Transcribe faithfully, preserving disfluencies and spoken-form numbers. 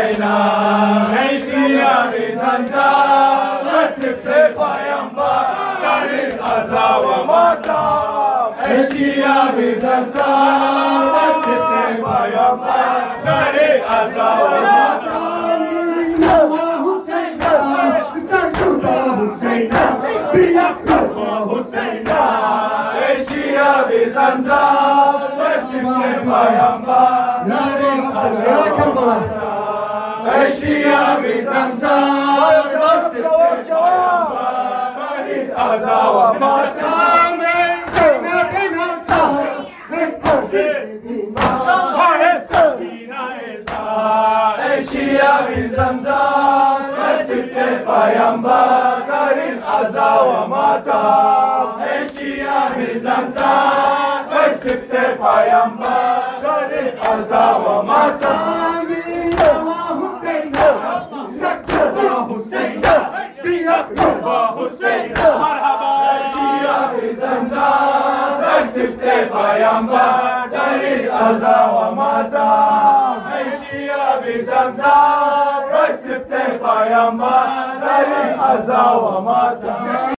Hüseyin'a, ey Şia Bizansa, nasipte peygamberin aza ve matam. Ey Şia Bizansa, nasipte peygamberin aza ve matam. Eşya Bizansa, nasipte peygamberin aza ve matam. Eşya Bizansa, nasipte peygamberin aza ve matam. Eşya Bizansa, nasipte peygamberin aza ve matam. Eşya Bizansa, nasipte peygamberin aza ve matam. Eşya Bizansa, nasipte peygamberin aza ve matam. Eşya Bizansa, nasipte peygamberin aza ve matam.